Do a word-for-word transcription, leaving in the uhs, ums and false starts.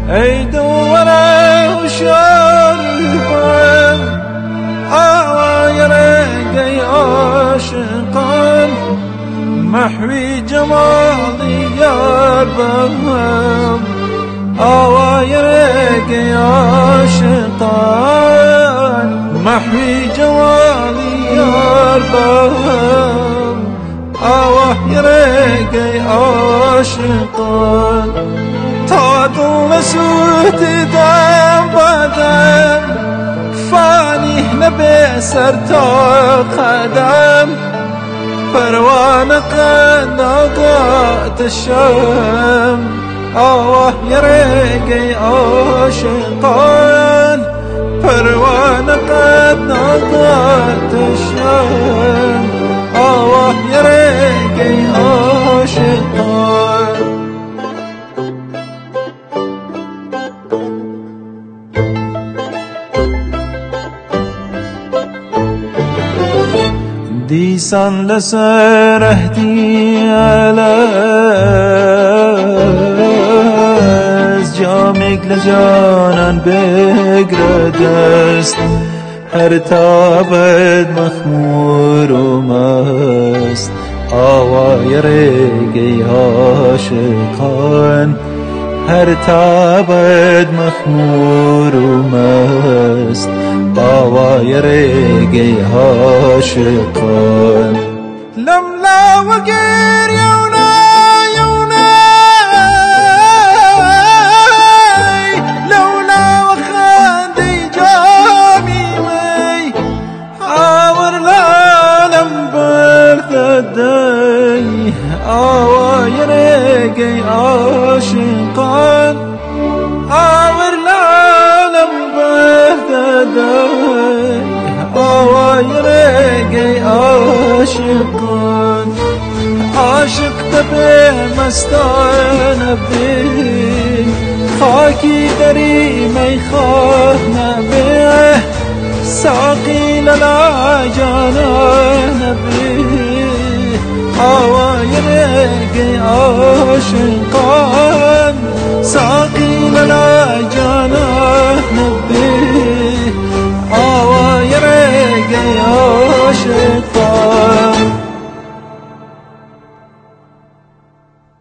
ای دوره شارفان آوای رنگی عاشقان محوی جمالی یار بهم آوای رنگی عاشقان محوی جمالی یار بهم آوای رنگی عاشقان تا دو سوت دم بدم فانی نبی سر تا قدم پروانه قد آقات الشم آوه يرقي عاشقان پروانه قد آقات الشم آوه يرقي عاشقان دیسان لسر اهدی علاز جامک لجانان بگردست هر تابد مخمور و مست آوای رگی عاشقان هر تابد مخمور و مست آوای رگی عاشقان لملا وقیر یونا یونا لولا وخاندی جامی می آور لالم برددی آوای رگی عاشقان آور لالم برددی آوای رگی عاشقان عاشق تبی مستان بی خاکی دری می خواه نبی ساقی للا جانان بی آوای رگی عاشقان ساقی